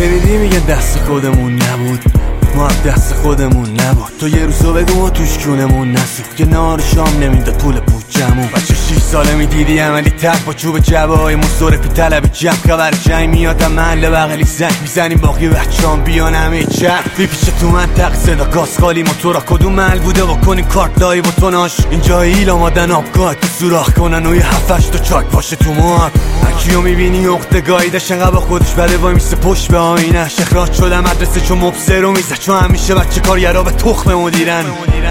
شنیدی میگن دست خودمون نبود، ما هم دست خودمون نبود. تو یه روزو بگو ما توش کونمون نسوخت که نهار شام نمیداد پول بودجمون. بچه 6 ساله میدیدی عملی تک با چوب جبه های مصرفی طلب جمع. خبر جنگ میادم محله بغلی زنگ میزنیم باقی بچه‌ام بیان همه چرخ پیش تو منطق صدا گاز خالی موتورا کدوم محل بوده بکنیم کارت لای با توناش. اینجا ایل آمادن آبگاه تو سوراخ کنن و یه 7-8 تا چاک باشه تو موهات. هرکیو میبینی اخته گاییدش انقدر با خودش بده وای میسته پشت به آینش. اخراج شدم مدرسه چون مبصر رو میزد چون همیشه بچه کارگرا به تخم مدیرن.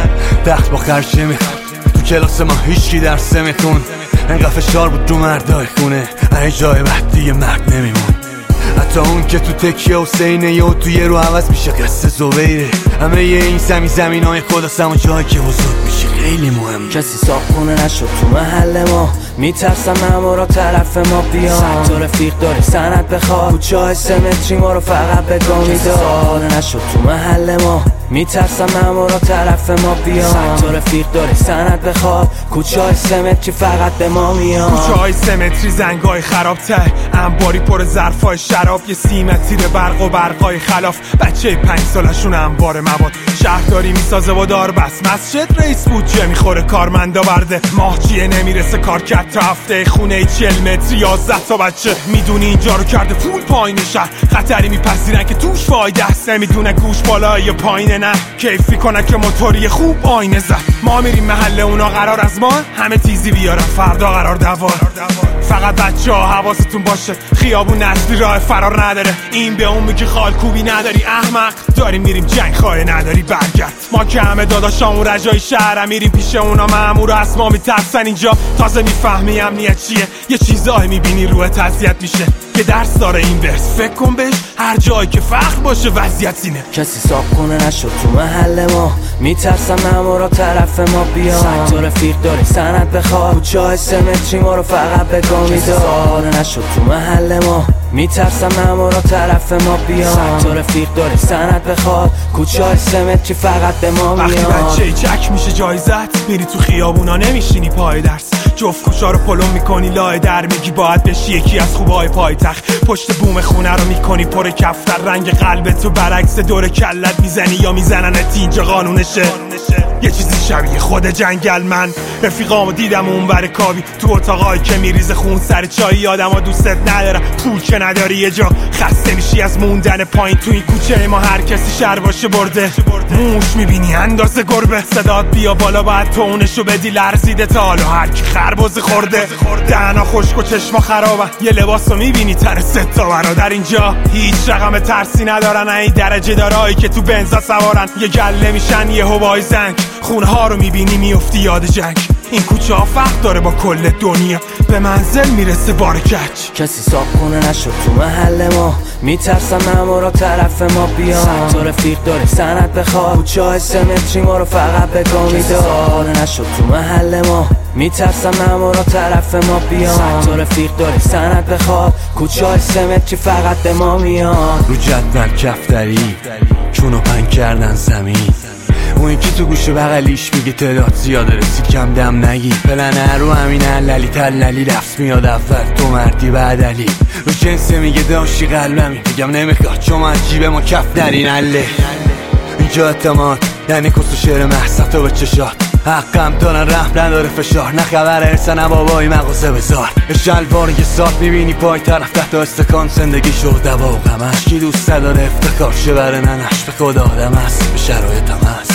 دخت با خرشه میخواد تو کلاس ما هیچکی درس میخون. انقدر فشار بود رو مردای خونه هر جای بعد دیگه مرد نمیمون. حتی اون که تو تکیه حسینه یا تو یه رو عوض میشه قصه زبیره. همه یه این زمین های خداست اما جایی که حضور میشه خیلی مهم. کسی صاحبخونه نشد تو محل ما، میترسم مامورا طرف ما بیان. تو رفیق داری سند بخواد کوچه های 3 متری ما رو فقط به گامی دار. کسی صاحبخونه نشد تو محل ما، میترسم مامورا طرف ما بیان. تو رفیق داری سند بخواد کوچه های 3 متری فقط به ما میان. کوچه های 3 متری زنگای خراب ته انباری پر ظرفای شراب. یه سیمتیر برق و برقای خلاف بچه 5 سالشون انبار مواد. شهرداری میسازه و دار بس مسجد رئیس بودجه میخوره کارمندا برده. ماهچیه نمیرسه کار کرد تا هفته خونه 40 متری 11 تا بچه. میدونی اینجا رو کرده فول پایین شهر خطری میپذیرن که توش فایده است. نمیدونه گوش بالا یا پایین نه کیفی کنن که موتوری خوب آینه زد. ما میریم محله اونا قرار از ما همه تیزی بیارن فردا قرار دوار. فقط بچه ها حواستون باشه خیابون نسلی راه فرار نداره. این به اون میگه خالکوبی نداری احمق داریم میریم جنگ خواهی نداری برگرد. ما که همه داداشامون رجای شهرم میریم پیش اونا مامور از ما میترسن. اینجا تازه میفهمی امنیت چیه یه چیزایی میبینی روحت اذیت میشه. که درس داره این ورس فکر کن بهش هر جایی که فخر باشه وضعیت اینه. کسی صاحبخونه نشد تو محل ما، میترسم مامورا طرف ما بیان. تو رفیق داری سند بخواد کوچه های 3 متری ما رو فقط به گامی دار. کسی صاحبخونه نشد تو محل ما، میترسم مامورا طرف ما بیان. تو رفیق داری سند بخواد کوچه های 3 متری فقط به ما میان. وقتی بچه جک میشه جایزت میری تو خیابونا نمیشینی پای درس. جفت کوچا رو پلو میکنی لای در میگی باید بشی یکی از خوبای پایتخت. پشت بوم خونه رو میکنی پر کفتر رنگ قلبت تو برعکس دور کلت میزنی یا میزننت اینجا قانونشه. یه چیزی شبیه خود جنگل. من رفیقامو دیدم اونور کابی تو اتاقایی که میریزه خون سر چای. آدما دوستت ندارن پول که نداری یه جا خسته میشی از موندن پایین تو این کوچه ما. هر کسی شر باشه برده موش میبینی اندازه گربه. صدات بیا بالا باید تونشو بدی لرزیده تا حالا هر کی خربزه خورده. دهنا خشک و چشما خرابن یه لباسو میبینی تر 3 تا برادر. اینجا هیچ رقم ترسی ندارن این درجه دارایی که تو بنزا سوارن. یه گله میشن یه هوای زنگ خونه ها رو میبینی میفتی یاد جنگ. این کوچه ها فرق داره با کل دنیا به منزل میرسه بار کچ. کسی صاحبخونه نشد تو محل ما، میترسم مامورا طرف ما بیان. تو رفیق داری سند بخواد کوچه های 3 متری ما رو فقط به گامی دار. کسی صاحبخونه نشد تو محل ما، میترسم مامورا طرف ما بیان. تو رفیق داری سند بخواد کوچه های 3 متری فقط به ما میان. رو جدول کفتری چونو پنگ کردن زمین. اون که تو گوشه بغلیش میگه تعداد زیاده رسید کم دم نگی. پلنه رو همین عللی تللی لفظ میاد اول تو مردی بعد علی. رو جنسه میگه داشتی قلبمی میگم نمیخواد چون من جیب ما کف نرین عله. اینجا اعتماد یعنی کس و شعر محصت و به چشات. حقم دارن رحم نداره فشار نه خبر ارسه نه بابایی مغازه بزار. شلوار یه ساعت میبینی پای طرف 10 تا استکان زندگی شد دوا و غمش. کی دوست داره افتخار شه بره ننش به خدا آدم هست به شرایطم هست.